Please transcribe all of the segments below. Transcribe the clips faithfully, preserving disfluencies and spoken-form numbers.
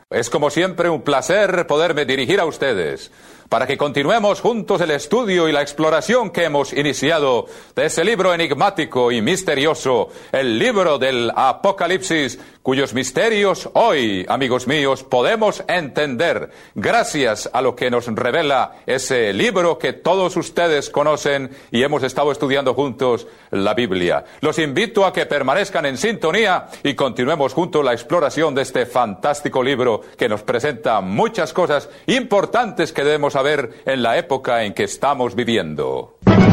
Es como siempre un placer poderme dirigir a ustedes para que continuemos juntos el estudio y la exploración que hemos iniciado de ese libro enigmático y misterioso, el libro del Apocalipsis, cuyos misterios hoy, amigos míos, podemos entender gracias a lo que nos revela ese libro que todos ustedes conocen y hemos estado estudiando juntos, la Biblia. Los invito a que permanezcan en sintonía y continuemos juntos la exploración de este fantástico libro que nos presenta muchas cosas importantes que debemos saber en la época en que estamos viviendo.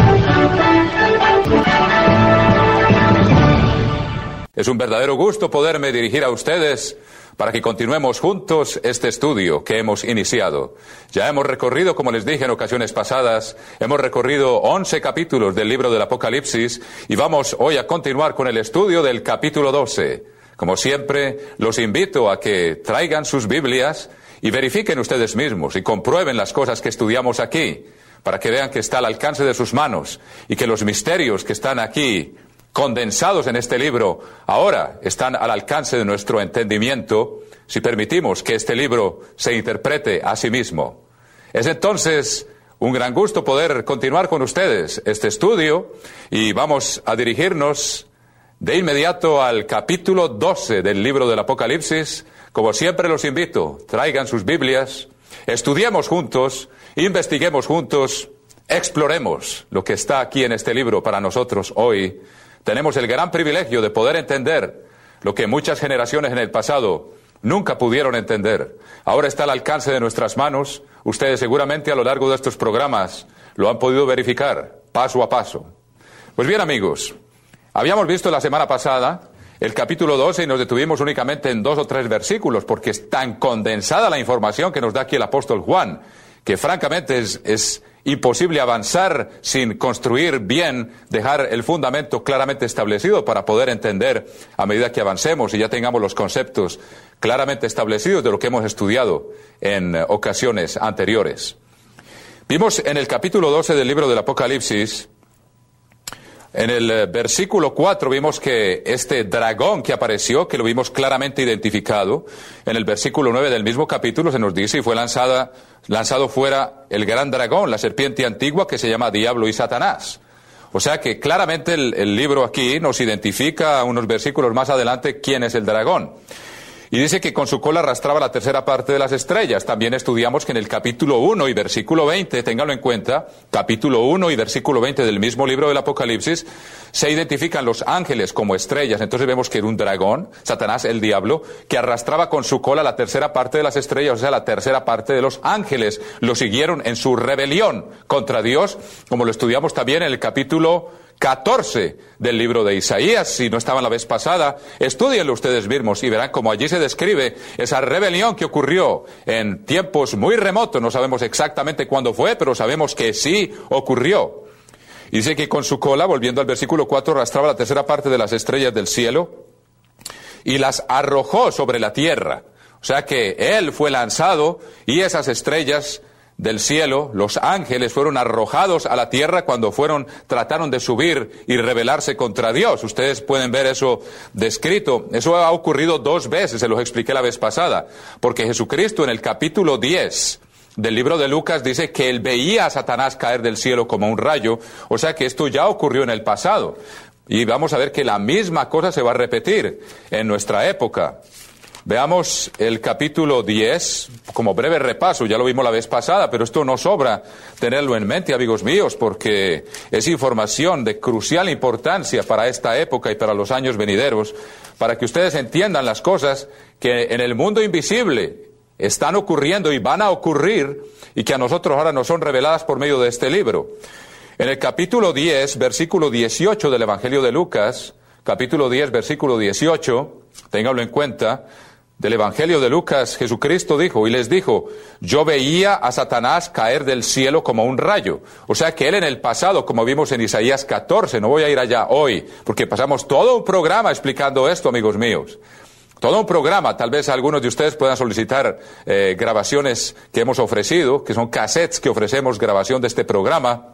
Es un verdadero gusto poderme dirigir a ustedes para que continuemos juntos este estudio que hemos iniciado. Ya hemos recorrido, como les dije en ocasiones pasadas, hemos recorrido once capítulos del libro del Apocalipsis y vamos hoy a continuar con el estudio del capítulo doce. Como siempre, los invito a que traigan sus Biblias y verifiquen ustedes mismos y comprueben las cosas que estudiamos aquí, para que vean que está al alcance de sus manos y que los misterios que están aquí condensados en este libro ahora están al alcance de nuestro entendimiento si permitimos que este libro se interprete a sí mismo. Es entonces un gran gusto poder continuar con ustedes este estudio y vamos a dirigirnos de inmediato al capítulo doce del libro del Apocalipsis. Como siempre los invito, traigan sus Biblias, estudiemos juntos, investiguemos juntos, exploremos lo que está aquí en este libro para nosotros hoy. Tenemos el gran privilegio de poder entender lo que muchas generaciones en el pasado nunca pudieron entender. Ahora está al alcance de nuestras manos. Ustedes seguramente a lo largo de estos programas lo han podido verificar paso a paso. Pues bien, amigos, habíamos visto la semana pasada el capítulo doce y nos detuvimos únicamente en dos o tres versículos porque es tan condensada la información que nos da aquí el apóstol Juan que francamente es, es imposible avanzar sin construir bien, dejar el fundamento claramente establecido para poder entender a medida que avancemos y ya tengamos los conceptos claramente establecidos de lo que hemos estudiado en ocasiones anteriores. Vimos en el capítulo doce del libro del Apocalipsis, en el versículo cuatro vimos que este dragón que apareció, que lo vimos claramente identificado, en el versículo nueve del mismo capítulo se nos dice, y fue lanzada, lanzado fuera el gran dragón, la serpiente antigua que se llama Diablo y Satanás. O sea que claramente el, el libro aquí nos identifica unos versículos más adelante quién es el dragón. Y dice que con su cola arrastraba la tercera parte de las estrellas. También estudiamos que en el capítulo uno y versículo veinte, ténganlo en cuenta, capítulo uno y versículo veinte del mismo libro del Apocalipsis, se identifican los ángeles como estrellas. Entonces vemos que era un dragón, Satanás, el diablo, que arrastraba con su cola la tercera parte de las estrellas, o sea, la tercera parte de los ángeles. Lo siguieron en su rebelión contra Dios, como lo estudiamos también en el capítulo catorce del libro de Isaías. Si no estaban la vez pasada, estudienlo ustedes mismos y verán cómo allí se describe esa rebelión que ocurrió en tiempos muy remotos. No sabemos exactamente cuándo fue, pero sabemos que sí ocurrió. Y dice que con su cola, volviendo al versículo cuatro, arrastraba la tercera parte de las estrellas del cielo y las arrojó sobre la tierra. O sea que él fue lanzado y esas estrellas del cielo, los ángeles, fueron arrojados a la tierra cuando fueron, trataron de subir y rebelarse contra Dios. Ustedes pueden ver eso descrito. Eso ha ocurrido dos veces, se los expliqué la vez pasada, porque Jesucristo en el capítulo diez del libro de Lucas dice que él veía a Satanás caer del cielo como un rayo, o sea que esto ya ocurrió en el pasado. Y vamos a ver que la misma cosa se va a repetir en nuestra época. Veamos el capítulo diez, como breve repaso, ya lo vimos la vez pasada, pero esto no sobra tenerlo en mente, amigos míos, porque es información de crucial importancia para esta época y para los años venideros, para que ustedes entiendan las cosas que en el mundo invisible están ocurriendo y van a ocurrir y que a nosotros ahora nos son reveladas por medio de este libro. En el capítulo diez, versículo dieciocho del Evangelio de Lucas, capítulo diez, versículo dieciocho, ténganlo en cuenta, del Evangelio de Lucas, Jesucristo dijo, y les dijo, yo veía a Satanás caer del cielo como un rayo. O sea que él en el pasado, como vimos en Isaías catorce, no voy a ir allá hoy, porque pasamos todo un programa explicando esto, amigos míos. Todo un programa, tal vez algunos de ustedes puedan solicitar eh, grabaciones que hemos ofrecido, que son cassettes que ofrecemos grabación de este programa.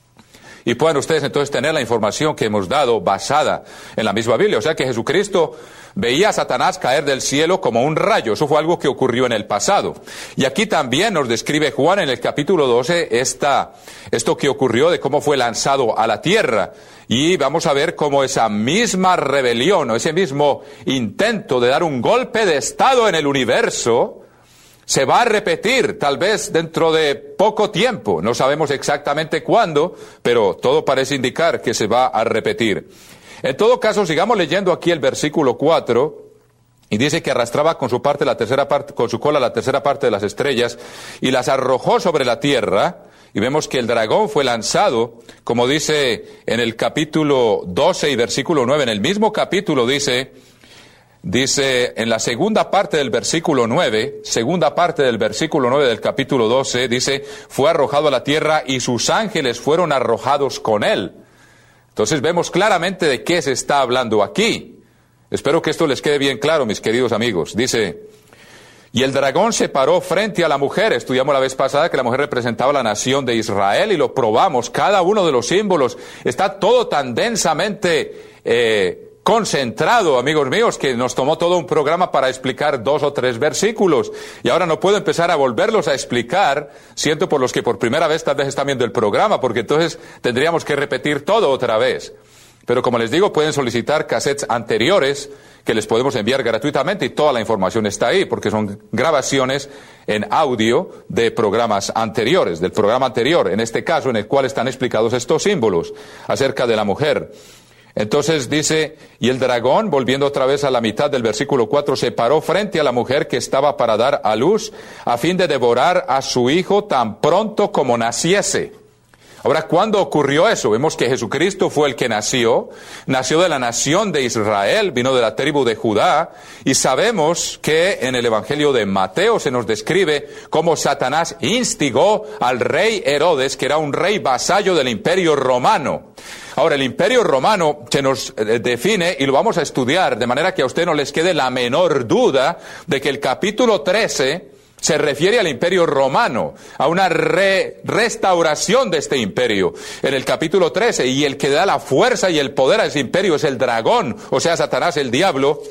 Y puedan ustedes entonces tener la información que hemos dado basada en la misma Biblia. O sea que Jesucristo veía a Satanás caer del cielo como un rayo. Eso fue algo que ocurrió en el pasado. Y aquí también nos describe Juan en el capítulo doce esta, esto que ocurrió de cómo fue lanzado a la tierra. Y vamos a ver cómo esa misma rebelión o ese mismo intento de dar un golpe de estado en el universo se va a repetir tal vez dentro de poco tiempo. No sabemos exactamente cuándo, pero todo parece indicar que se va a repetir. En todo caso, sigamos leyendo aquí el versículo cuatro, y dice que arrastraba con su parte la tercera parte, con su cola la tercera parte de las estrellas, y las arrojó sobre la tierra, y vemos que el dragón fue lanzado, como dice en el capítulo doce y versículo nueve, en el mismo capítulo dice, dice en la segunda parte del versículo nueve, segunda parte del versículo nueve del capítulo doce, dice, fue arrojado a la tierra y sus ángeles fueron arrojados con él. Entonces vemos claramente de qué se está hablando aquí. Espero que esto les quede bien claro, mis queridos amigos. Dice, y el dragón se paró frente a la mujer. Estudiamos la vez pasada que la mujer representaba la nación de Israel y lo probamos. Cada uno de los símbolos está todo tan densamente eh, concentrado, amigos míos, que nos tomó todo un programa para explicar dos o tres versículos. Y ahora no puedo empezar a volverlos a explicar. Siento por los que por primera vez tal vez están viendo el programa, porque entonces tendríamos que repetir todo otra vez. Pero como les digo, pueden solicitar cassettes anteriores que les podemos enviar gratuitamente y toda la información está ahí, porque son grabaciones en audio de programas anteriores, del programa anterior, en este caso en el cual están explicados estos símbolos acerca de la mujer. Entonces dice, y el dragón, volviendo otra vez a la mitad del versículo cuatro, se paró frente a la mujer que estaba para dar a luz, a fin de devorar a su hijo tan pronto como naciese. Ahora, ¿cuándo ocurrió eso? Vemos que Jesucristo fue el que nació, nació de la nación de Israel, vino de la tribu de Judá, y sabemos que en el Evangelio de Mateo se nos describe cómo Satanás instigó al rey Herodes, que era un rey vasallo del Imperio Romano. Ahora, el Imperio Romano se nos define, y lo vamos a estudiar, de manera que a usted no les quede la menor duda de que el capítulo trece se refiere al Imperio Romano, a una re restauración de este imperio. En el capítulo trece, y el que da la fuerza y el poder a ese imperio es el dragón, o sea, Satanás, el diablo,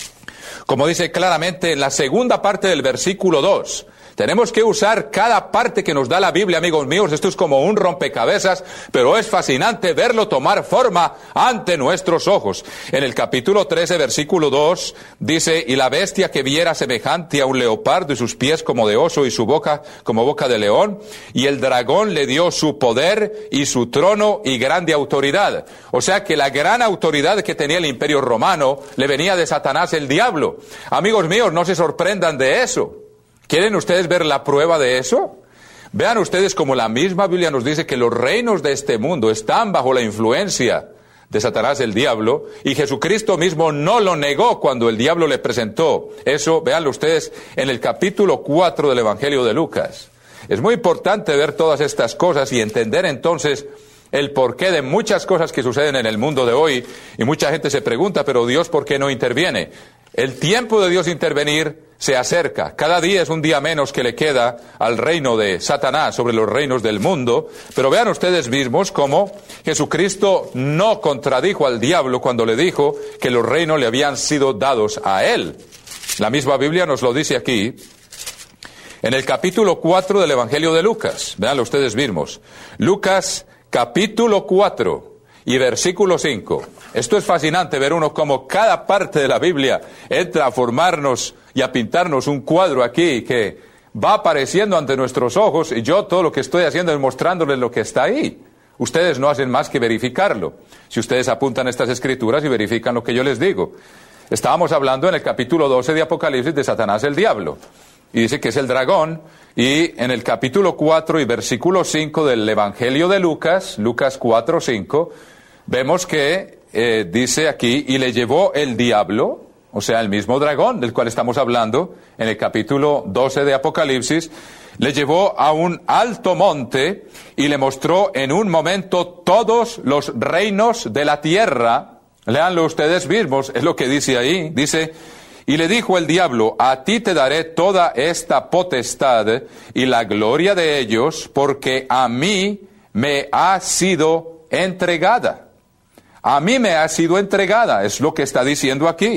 como dice claramente en la segunda parte del versículo dos. Tenemos que usar cada parte que nos da la Biblia, amigos míos. Esto es como un rompecabezas, pero es fascinante verlo tomar forma ante nuestros ojos. En el capítulo trece, versículo dos, dice, y la bestia que viera semejante a un leopardo y sus pies como de oso y su boca como boca de león, y el dragón le dio su poder y su trono y grande autoridad. O sea que la gran autoridad que tenía el Imperio Romano le venía de Satanás, el diablo. Amigos míos, no se sorprendan de eso. ¿Quieren ustedes ver la prueba de eso? Vean ustedes como la misma Biblia nos dice que los reinos de este mundo están bajo la influencia de Satanás, el diablo, y Jesucristo mismo no lo negó cuando el diablo le presentó. Eso, véanlo ustedes en el capítulo cuatro del Evangelio de Lucas. Es muy importante ver todas estas cosas y entender entonces el porqué de muchas cosas que suceden en el mundo de hoy, y mucha gente se pregunta, pero Dios, ¿por qué no interviene? El tiempo de Dios intervenir se acerca. Cada día es un día menos que le queda al reino de Satanás sobre los reinos del mundo. Pero vean ustedes mismos cómo Jesucristo no contradijo al diablo cuando le dijo que los reinos le habían sido dados a él. La misma Biblia nos lo dice aquí, en el capítulo cuatro del Evangelio de Lucas. Veanlo ustedes mismos. Lucas capítulo cuatro. Y versículo cinco. Esto es fascinante ver uno como cada parte de la Biblia entra a formarnos y a pintarnos un cuadro aquí que va apareciendo ante nuestros ojos, y yo todo lo que estoy haciendo es mostrándoles lo que está ahí. Ustedes no hacen más que verificarlo. Si ustedes apuntan estas escrituras y verifican lo que yo les digo. Estábamos hablando en el capítulo doce de Apocalipsis de Satanás el diablo. Y dice que es el dragón. Y en el capítulo cuatro y versículo cinco del Evangelio de Lucas, Lucas cuatro, cinco, vemos que eh, dice aquí, y le llevó el diablo, o sea, el mismo dragón del cual estamos hablando, en el capítulo doce de Apocalipsis, le llevó a un alto monte y le mostró en un momento todos los reinos de la tierra. Léanlo ustedes mismos, es lo que dice ahí. Dice, y le dijo el diablo, a ti te daré toda esta potestad y la gloria de ellos, porque a mí me ha sido entregada. A mí me ha sido entregada, es lo que está diciendo aquí.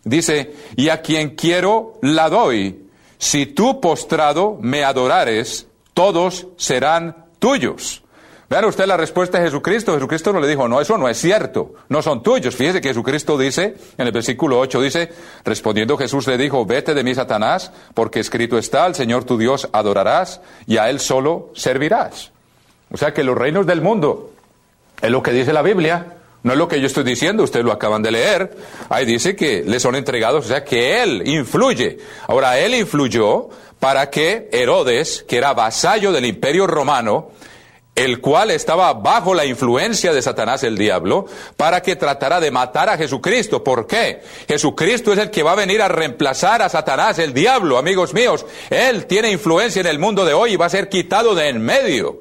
Dice, y a quien quiero la doy. Si tú postrado me adorares, todos serán tuyos. Vean usted la respuesta de Jesucristo. Jesucristo no le dijo, no, eso no es cierto, no son tuyos. Fíjese que Jesucristo dice, en el versículo ocho dice, respondiendo Jesús le dijo, vete de mí, Satanás, porque escrito está, al Señor tu Dios adorarás y a Él solo servirás. O sea que los reinos del mundo, es lo que dice la Biblia, no es lo que yo estoy diciendo, ustedes lo acaban de leer. Ahí dice que le son entregados, o sea que Él influye. Ahora, Él influyó para que Herodes, que era vasallo del Imperio Romano, el cual estaba bajo la influencia de Satanás, el diablo, para que tratara de matar a Jesucristo. ¿Por qué? Jesucristo es el que va a venir a reemplazar a Satanás, el diablo, amigos míos. Él tiene influencia en el mundo de hoy y va a ser quitado de en medio.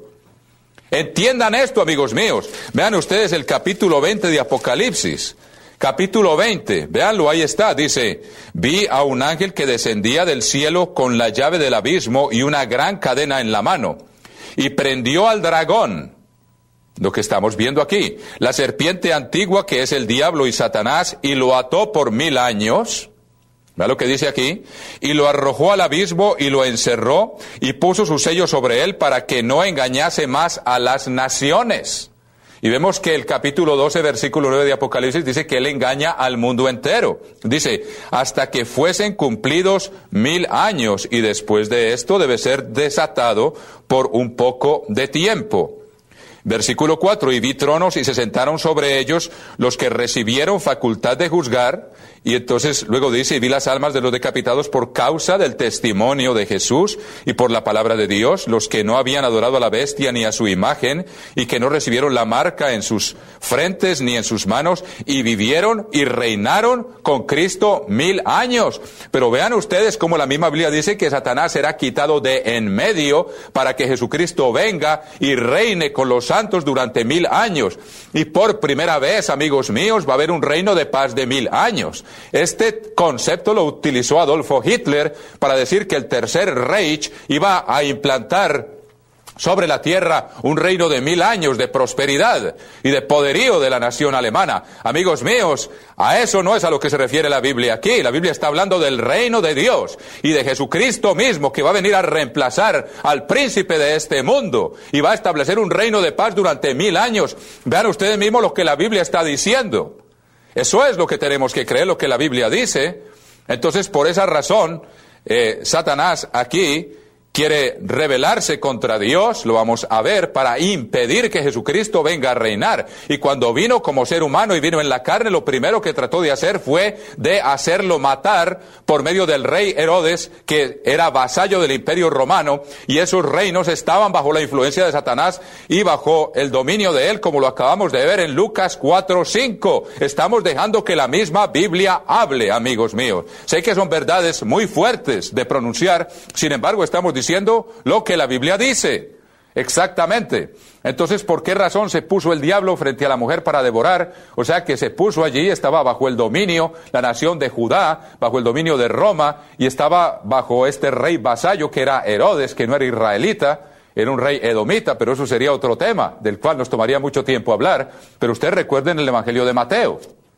Entiendan esto, amigos míos. Vean ustedes el capítulo veinte de Apocalipsis. Capítulo veinte, véanlo, ahí está, dice, vi a un ángel que descendía del cielo con la llave del abismo y una gran cadena en la mano. Y prendió al dragón, lo que estamos viendo aquí, la serpiente antigua que es el diablo y Satanás, y lo ató por mil años. ¿Ve lo que dice aquí? Y lo arrojó al abismo y lo encerró y puso su sello sobre él para que no engañase más a las naciones. Y vemos que el capítulo doce, versículo nueve de Apocalipsis dice que él engaña al mundo entero. Dice, hasta que fuesen cumplidos mil años y después de esto debe ser desatado por un poco de tiempo. Versículo cuatro, y vi tronos y se sentaron sobre ellos los que recibieron facultad de juzgar. Y entonces luego dice, y vi las almas de los decapitados por causa del testimonio de Jesús y por la palabra de Dios, los que no habían adorado a la bestia ni a su imagen, y que no recibieron la marca en sus frentes ni en sus manos, y vivieron y reinaron con Cristo mil años. Pero vean ustedes cómo la misma Biblia dice que Satanás será quitado de en medio para que Jesucristo venga y reine con los santos durante mil años. Y por primera vez, amigos míos, va a haber un reino de paz de mil años. Este concepto lo utilizó Adolfo Hitler para decir que el Tercer Reich iba a implantar sobre la tierra un reino de mil años de prosperidad y de poderío de la nación alemana. Amigos míos, a eso no es a lo que se refiere la Biblia aquí. La Biblia está hablando del reino de Dios y de Jesucristo mismo, que va a venir a reemplazar al príncipe de este mundo y va a establecer un reino de paz durante mil años. Vean ustedes mismos lo que la Biblia está diciendo. Eso es lo que tenemos que creer, lo que la Biblia dice. Entonces, por esa razón, eh, Satanás aquí quiere rebelarse contra Dios, lo vamos a ver, para impedir que Jesucristo venga a reinar. Y cuando vino como ser humano y vino en la carne, lo primero que trató de hacer fue de hacerlo matar por medio del rey Herodes, que era vasallo del Imperio Romano, y esos reinos estaban bajo la influencia de Satanás y bajo el dominio de él, como lo acabamos de ver en Lucas cuatro cinco. Estamos dejando que la misma Biblia hable, amigos míos. Sé que son verdades muy fuertes de pronunciar, sin embargo estamos diciendo diciendo lo que la Biblia dice. Exactamente. Entonces, ¿por qué razón se puso el diablo frente a la mujer para devorar? O sea, que se puso allí, estaba bajo el dominio, la nación de Judá, bajo el dominio de Roma, y estaba bajo este rey vasallo que era Herodes, que no era israelita, era un rey edomita, pero eso sería otro tema, del cual nos tomaría mucho tiempo hablar. Pero ustedes recuerden el Evangelio de Mateo.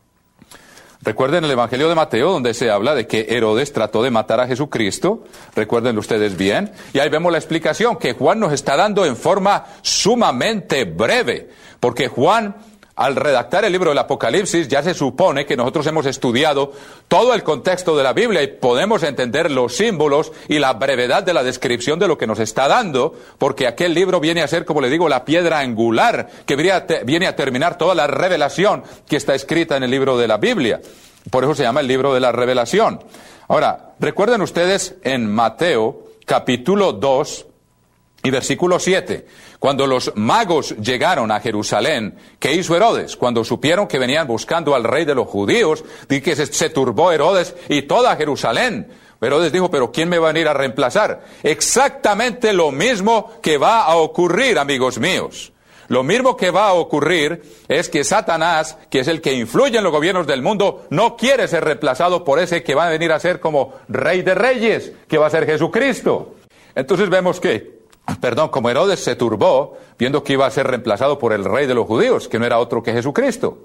Recuerden el Evangelio de Mateo, donde se habla de que Herodes trató de matar a Jesucristo. Recuerden ustedes bien. Y ahí vemos la explicación que Juan nos está dando en forma sumamente breve. Porque Juan, al redactar el libro del Apocalipsis, ya se supone que nosotros hemos estudiado todo el contexto de la Biblia y podemos entender los símbolos y la brevedad de la descripción de lo que nos está dando, porque aquel libro viene a ser, como le digo, la piedra angular que viene a, te- viene a terminar toda la revelación que está escrita en el libro de la Biblia. Por eso se llama el libro de la revelación. Ahora, recuerden ustedes en Mateo capítulo dos y versículo siete, cuando los magos llegaron a Jerusalén, ¿qué hizo Herodes? Cuando supieron que venían buscando al rey de los judíos, di que se, se turbó Herodes y toda Jerusalén. Herodes dijo, ¿pero quién me va a venir a reemplazar? Exactamente lo mismo que va a ocurrir, amigos míos. Lo mismo que va a ocurrir es que Satanás, que es el que influye en los gobiernos del mundo, no quiere ser reemplazado por ese que va a venir a ser como rey de reyes, que va a ser Jesucristo. Entonces vemos que, perdón, como Herodes se turbó, viendo que iba a ser reemplazado por el rey de los judíos, que no era otro que Jesucristo.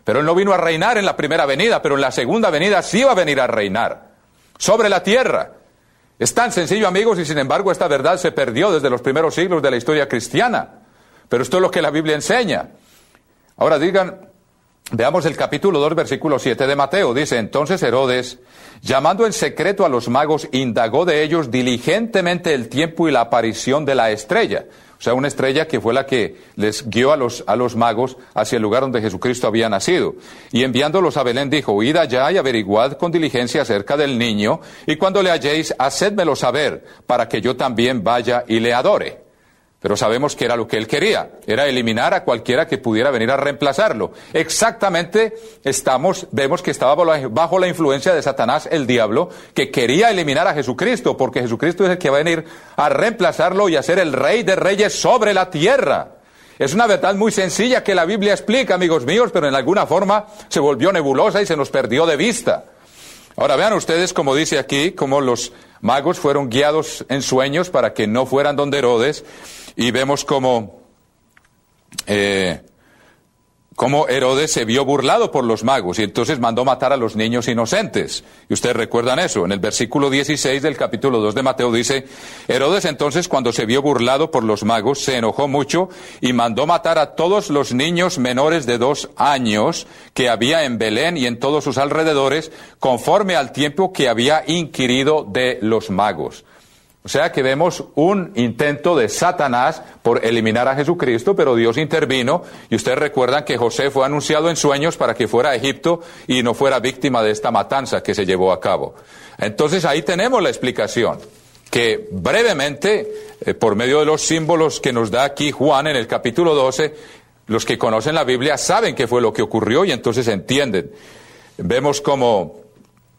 Pero Él no vino a reinar en la primera venida, pero en la segunda venida sí va a venir a reinar sobre la tierra. Es tan sencillo, amigos, y sin embargo esta verdad se perdió desde los primeros siglos de la historia cristiana. Pero esto es lo que la Biblia enseña. Ahora digan, veamos el capítulo dos, versículo siete de Mateo. Dice, entonces Herodes, llamando en secreto a los magos, indagó de ellos diligentemente el tiempo y la aparición de la estrella. O sea, una estrella que fue la que les guió a los, a los magos hacia el lugar donde Jesucristo había nacido. Y enviándolos a Belén dijo, id allá y averiguad con diligencia acerca del niño, y cuando le halléis, hacédmelo saber, para que yo también vaya y le adore. Pero sabemos que era lo que él quería, era eliminar a cualquiera que pudiera venir a reemplazarlo. Exactamente, estamos, vemos que estaba bajo la influencia de Satanás, el diablo, que quería eliminar a Jesucristo, porque Jesucristo es el que va a venir a reemplazarlo y a ser el rey de reyes sobre la tierra. Es una verdad muy sencilla que la Biblia explica, amigos míos, pero en alguna forma se volvió nebulosa y se nos perdió de vista. Ahora vean ustedes, como dice aquí, cómo los magos fueron guiados en sueños para que no fueran donde Herodes. Y vemos cómo, eh, cómo Herodes se vio burlado por los magos y entonces mandó matar a los niños inocentes. Y ustedes recuerdan eso. En el versículo dieciséis del capítulo dos de Mateo dice, Herodes entonces cuando se vio burlado por los magos se enojó mucho y mandó matar a todos los niños menores de dos años que había en Belén y en todos sus alrededores conforme al tiempo que había inquirido de los magos. O sea que vemos un intento de Satanás por eliminar a Jesucristo, pero Dios intervino, y ustedes recuerdan que José fue anunciado en sueños para que fuera a Egipto y no fuera víctima de esta matanza que se llevó a cabo. Entonces ahí tenemos la explicación, que brevemente, eh, por medio de los símbolos que nos da aquí Juan en el capítulo doce, los que conocen la Biblia saben qué fue lo que ocurrió y entonces entienden. Vemos como...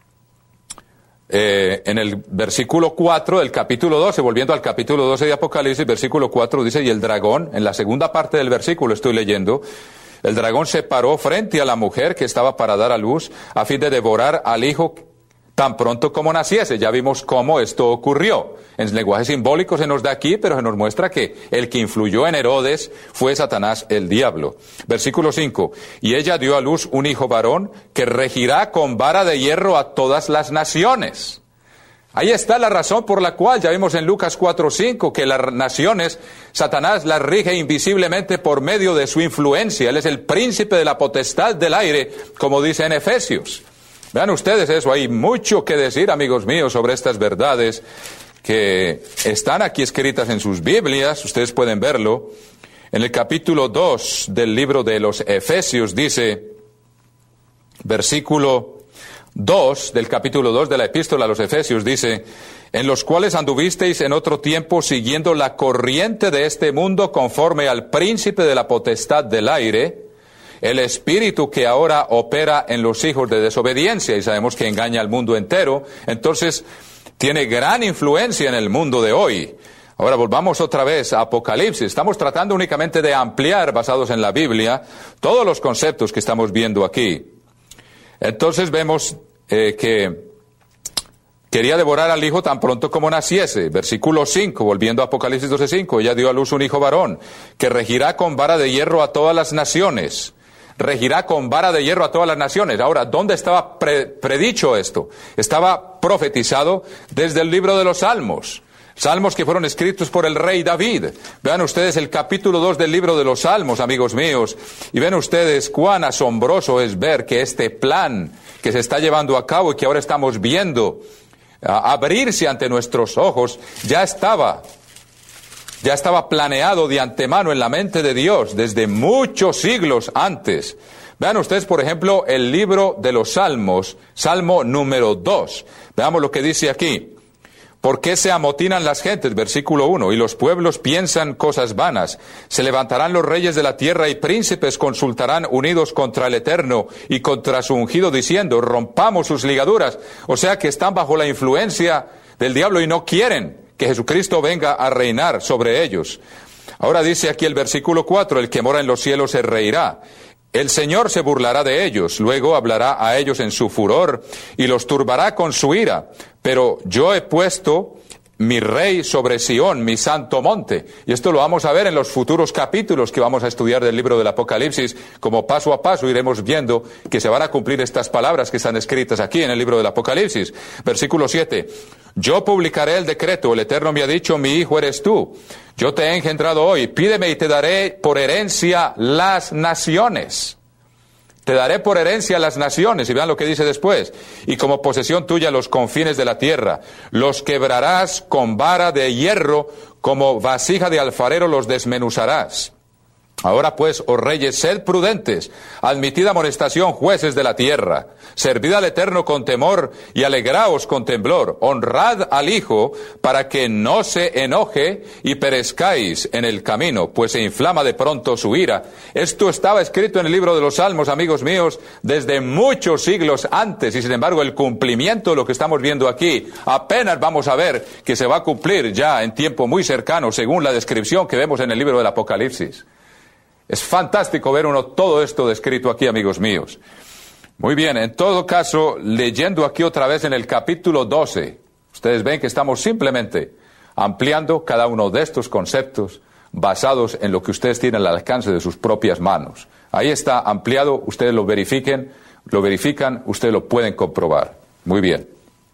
Eh, en el versículo cuatro del capítulo doce, volviendo al capítulo doce de Apocalipsis, versículo cuatro dice, y el dragón, en la segunda parte del versículo estoy leyendo, el dragón se paró frente a la mujer que estaba para dar a luz, a fin de devorar al hijo tan pronto como naciese. Ya vimos cómo esto ocurrió. En lenguaje simbólico se nos da aquí, pero se nos muestra que el que influyó en Herodes fue Satanás, el diablo. Versículo cinco. Y ella dio a luz un hijo varón que regirá con vara de hierro a todas las naciones. Ahí está la razón por la cual ya vimos en Lucas cuatro cinco que las naciones, Satanás las rige invisiblemente por medio de su influencia. Él es el príncipe de la potestad del aire, como dice en Efesios. Vean ustedes eso, hay mucho que decir, amigos míos, sobre estas verdades que están aquí escritas en sus Biblias, ustedes pueden verlo. En el capítulo dos del libro de los Efesios dice, versículo dos del capítulo dos de la epístola a los Efesios dice, en los cuales anduvisteis en otro tiempo siguiendo la corriente de este mundo conforme al príncipe de la potestad del aire, el espíritu que ahora opera en los hijos de desobediencia, y sabemos que engaña al mundo entero, entonces tiene gran influencia en el mundo de hoy. Ahora volvamos otra vez a Apocalipsis. Estamos tratando únicamente de ampliar, basados en la Biblia, todos los conceptos que estamos viendo aquí. Entonces vemos eh, que quería devorar al hijo tan pronto como naciese. Versículo cinco, volviendo a Apocalipsis doce cinco, ella dio a luz un hijo varón, que regirá con vara de hierro a todas las naciones. Regirá con vara de hierro a todas las naciones. Ahora, ¿dónde estaba pre- predicho esto? Estaba profetizado desde el libro de los Salmos. Salmos que fueron escritos por el rey David. Vean ustedes el capítulo dos del libro de los Salmos, amigos míos, y ven ustedes cuán asombroso es ver que este plan que se está llevando a cabo y que ahora estamos viendo a abrirse ante nuestros ojos, ya estaba Ya estaba planeado de antemano en la mente de Dios desde muchos siglos antes. Vean ustedes, por ejemplo, el libro de los Salmos, Salmo número dos. Veamos lo que dice aquí. ¿Por qué se amotinan las gentes? Versículo uno. Y los pueblos piensan cosas vanas. Se levantarán los reyes de la tierra y príncipes consultarán unidos contra el Eterno y contra su ungido diciendo, rompamos sus ligaduras. O sea que están bajo la influencia del diablo y no quieren que Jesucristo venga a reinar sobre ellos. Ahora dice aquí el versículo cuatro, el que mora en los cielos se reirá. El Señor se burlará de ellos, luego hablará a ellos en su furor y los turbará con su ira. Pero yo he puesto mi rey sobre Sión, mi santo monte. Y esto lo vamos a ver en los futuros capítulos que vamos a estudiar del libro del Apocalipsis, como paso a paso iremos viendo que se van a cumplir estas palabras que están escritas aquí en el libro del Apocalipsis. Versículo siete. Yo publicaré el decreto, el Eterno me ha dicho, mi hijo eres tú. Yo te he engendrado hoy, pídeme y te daré por herencia las naciones. Te daré por herencia las naciones, y vean lo que dice después, y como posesión tuya los confines de la tierra. Los quebrarás con vara de hierro, como vasija de alfarero los desmenuzarás. Ahora pues, oh reyes, sed prudentes, admitid amonestación, jueces de la tierra, servid al Eterno con temor y alegraos con temblor, honrad al Hijo para que no se enoje y perezcáis en el camino, pues se inflama de pronto su ira. Esto estaba escrito en el libro de los Salmos, amigos míos, desde muchos siglos antes, y sin embargo el cumplimiento de lo que estamos viendo aquí, apenas vamos a ver que se va a cumplir ya en tiempo muy cercano, según la descripción que vemos en el libro del Apocalipsis. Es fantástico ver uno todo esto descrito aquí, amigos míos. Muy bien, en todo caso, leyendo aquí otra vez en el capítulo doce, ustedes ven que estamos simplemente ampliando cada uno de estos conceptos basados en lo que ustedes tienen al alcance de sus propias manos. Ahí está ampliado, ustedes lo verifiquen, lo verifican, ustedes lo pueden comprobar. Muy bien.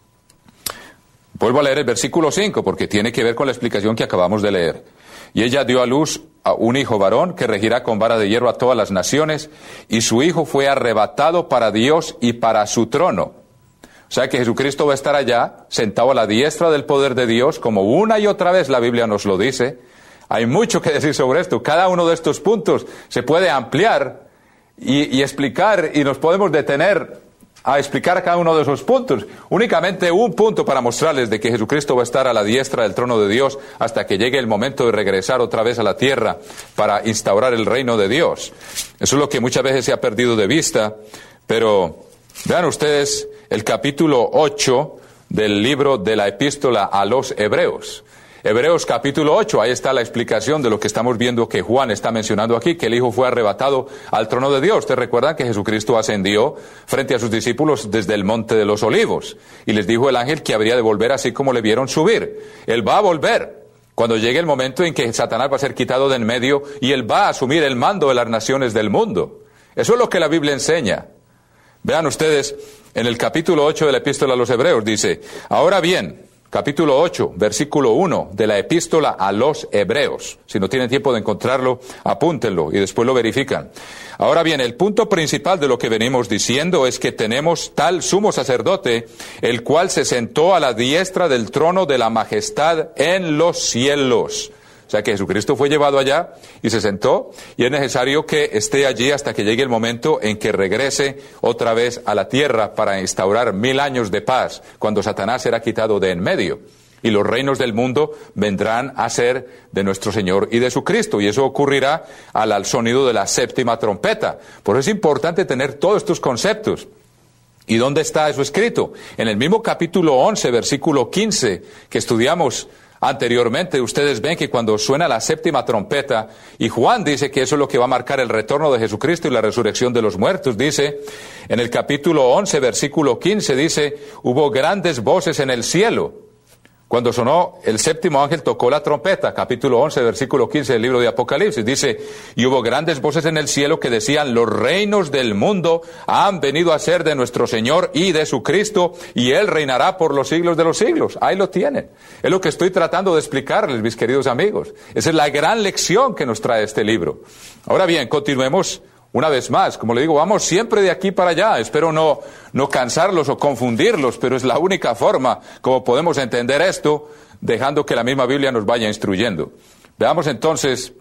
Vuelvo a leer el versículo cinco porque tiene que ver con la explicación que acabamos de leer. Y ella dio a luz a un hijo varón que regirá con vara de hierro a todas las naciones, y su hijo fue arrebatado para Dios y para su trono. O sea que Jesucristo va a estar allá, sentado a la diestra del poder de Dios, como una y otra vez la Biblia nos lo dice. Hay mucho que decir sobre esto. Cada uno de estos puntos se puede ampliar y, y explicar, y nos podemos detener a explicar cada uno de esos puntos. Únicamente un punto para mostrarles de que Jesucristo va a estar a la diestra del trono de Dios hasta que llegue el momento de regresar otra vez a la tierra para instaurar el reino de Dios. Eso es lo que muchas veces se ha perdido de vista, pero vean ustedes el capítulo ocho del libro de la epístola a los Hebreos. Hebreos capítulo ocho, ahí está la explicación de lo que estamos viendo que Juan está mencionando aquí, que el Hijo fue arrebatado al trono de Dios. Ustedes recuerdan que Jesucristo ascendió frente a sus discípulos desde el Monte de los Olivos, y les dijo el ángel que habría de volver así como le vieron subir. Él va a volver cuando llegue el momento en que Satanás va a ser quitado de en medio, y él va a asumir el mando de las naciones del mundo. Eso es lo que la Biblia enseña. Vean ustedes, en el capítulo ocho de la epístola a los Hebreos dice, ahora bien, capítulo ocho, versículo uno de la epístola a los Hebreos. Si no tienen tiempo de encontrarlo, apúntenlo y después lo verifican. Ahora bien, el punto principal de lo que venimos diciendo es que tenemos tal sumo sacerdote, el cual se sentó a la diestra del trono de la majestad en los cielos. O sea que Jesucristo fue llevado allá y se sentó, y es necesario que esté allí hasta que llegue el momento en que regrese otra vez a la tierra para instaurar mil años de paz, cuando Satanás será quitado de en medio, y los reinos del mundo vendrán a ser de nuestro Señor y de su Cristo, y eso ocurrirá al, al sonido de la séptima trompeta. Por eso es importante tener todos estos conceptos. ¿Y dónde está eso escrito? En el mismo capítulo once, versículo quince, que estudiamos anteriormente. Ustedes ven que cuando suena la séptima trompeta, y Juan dice que eso es lo que va a marcar el retorno de Jesucristo y la resurrección de los muertos, dice, en el capítulo once, versículo quince, dice, hubo grandes voces en el cielo. Cuando sonó el séptimo ángel tocó la trompeta, capítulo once, versículo quince del libro de Apocalipsis, dice, y hubo grandes voces en el cielo que decían, los reinos del mundo han venido a ser de nuestro Señor y de su Cristo, y Él reinará por los siglos de los siglos. Ahí lo tienen. Es lo que estoy tratando de explicarles, mis queridos amigos. Esa es la gran lección que nos trae este libro. Ahora bien, continuemos. Una vez más, como le digo, vamos siempre de aquí para allá. Espero no, no cansarlos o confundirlos, pero es la única forma como podemos entender esto, dejando que la misma Biblia nos vaya instruyendo. Veamos entonces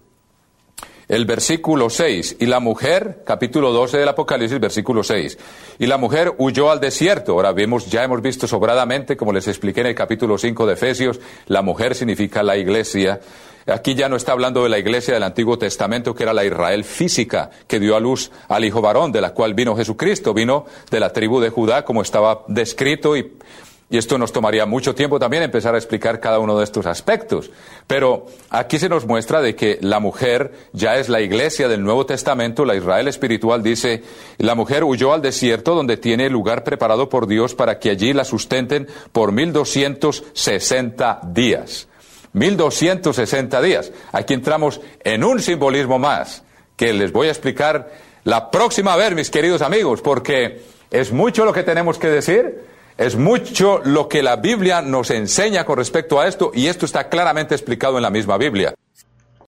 el versículo seis. Y la mujer, capítulo doce del Apocalipsis, versículo seis. Y la mujer huyó al desierto. Ahora vemos, ya hemos visto sobradamente, como les expliqué en el capítulo cinco de Efesios, la mujer significa la iglesia. Aquí ya no está hablando de la iglesia del Antiguo Testamento, que era la Israel física, que dio a luz al Hijo varón, de la cual vino Jesucristo. Vino de la tribu de Judá, como estaba descrito y, y esto nos tomaría mucho tiempo también empezar a explicar cada uno de estos aspectos. Pero aquí se nos muestra de que la mujer ya es la iglesia del Nuevo Testamento, la Israel espiritual. Dice, la mujer huyó al desierto donde tiene lugar preparado por Dios para que allí la sustenten por mil doscientos sesenta días. mil doscientos sesenta días. Aquí entramos en un simbolismo más que les voy a explicar la próxima vez, mis queridos amigos, porque es mucho lo que tenemos que decir. Es mucho lo que la Biblia nos enseña con respecto a esto, y esto está claramente explicado en la misma Biblia.